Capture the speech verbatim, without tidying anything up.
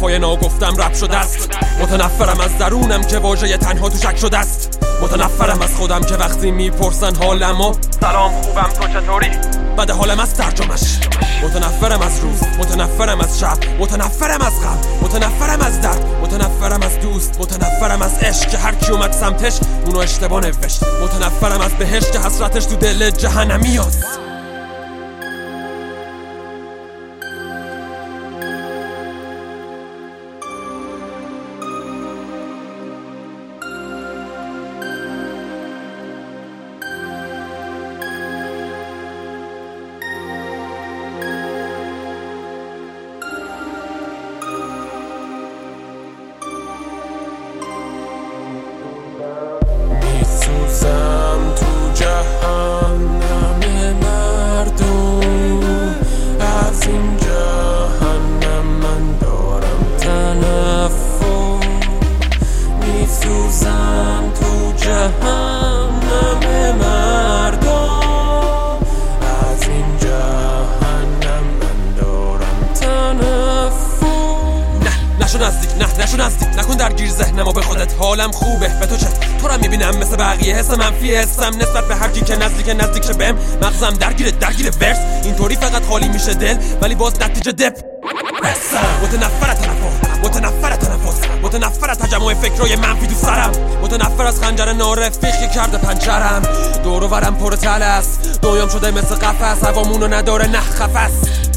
حرفای ناگفتم رد شده است. متنفرم از درونم که واژه تنها تو شک شده است. متنفرم از خودم که وقتی میپرسن حالمو سلام خوبم تو چطوری بعد حالم از ترجمش. متنفرم از روز، متنفرم از شب، متنفرم از غم، متنفرم از درد، متنفرم از دوست، متنفرم از عشق که هر کی اومد سمتش اونو اشتباه نوشت. متنفرم از بهشت که حسرتش تو دل جهنمیاست. میسوزم تو جهنم مردم، از این جهنم من دارم تنفر. میسوزم تو جهنم مردم، از این جهنم من دارم تنفر. نه نشو نزدیک، نه نشو نزدیک، نکن درگیر ذهنمو به خودت. حالم خوبه به تو چه؟ تو رو میبینم مثل بقیه، حس منفی حسم نسبت به هر کی که نزدیک نزدیک شه بهم. مغزم درگیره درگیر ورس، اینطوری فقط خالی میشه دل ولی باز نتیجه دپ. متنفر تنفس، متنفر تنفس، متنفر تجمع فکرای منفی تو سرم، متنفر از خنجر نارفیق که کرده پنچرم. دور و برم پر تل است، دویام شده مثل قفس، هوامونو نداره نه خفس.